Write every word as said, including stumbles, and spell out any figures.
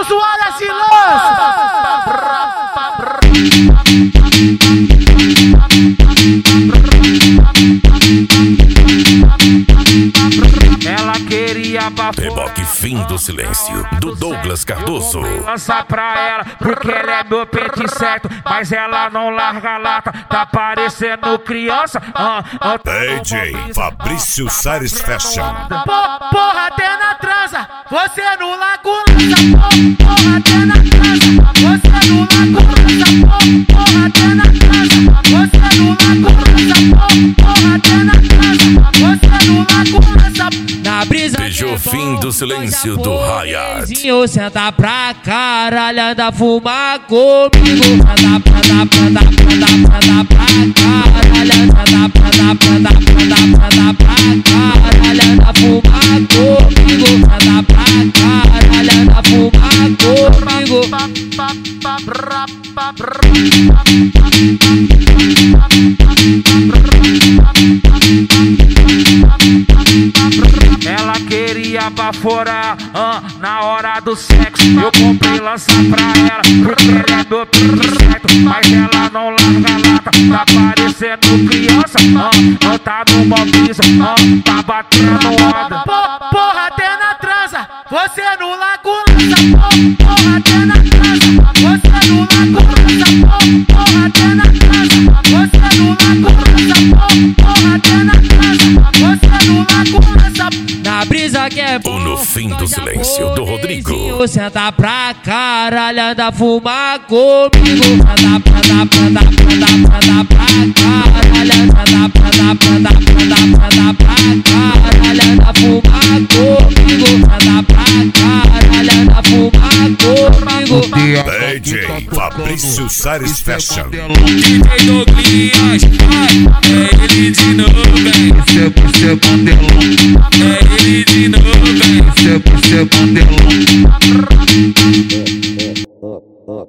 Maurício Soares se lança. Ela queria baforar. Reboque Fim do Silêncio, do Douglas Cardoso. Lança pra ela, porque ela é meu pente certo. Mas ela não larga a lata, tá parecendo criança. ah, ah, D J Fabrício Sares Fashion. Por, porra, até na transa, você no lago lança. Por, porra, até na transa, você no lago lança. Por, porra, até na transa, você no lago lança. Por, porra, até na transa, você no lago lança. Na brisa Beijou Fim do Silêncio do Hayat. Senta pra caralho, anda fumar comigo. Senta pra dar, pra dar, pra dar, pra dar pra caralho. Senta pra dar, pra dar, pra dar, pra dar pra caralho. Anda fumar comigo. Senta pra caralho, anda fumar comigo. Ela queria baforar ah, na hora do sexo. Eu comprei lança pra ela, porque ela é meu pente certo. Mas ela não larga a lata, tá parecendo criança. ah, Não tá no mobiza, ah, tá batendo onda. Por, porra, até na transa, você no lago lança. Por, porra, até na transa, você no lago lança. Por, porra, até na transa, você no lago lança. Por, porra, até na transa, você no lago lança. Na brisa que é bom. O No Fim do Silêncio do Rodrigo. Senta pra caralho, anda fumar comigo. Senta pra dar, pra dar, pra dar, pra dar pra caralho. Senta pra dar, pra dar, pra dar, pra dar pra caralho. Anda fumar comigo. Senta pra caralho, anda fumar comigo. D J Fabrício Sares Fashion. D J Douglas, ai, é ele de novo, bem. Você, você, Mandelão. É ele de novo, bem. Você, você, Mandelão.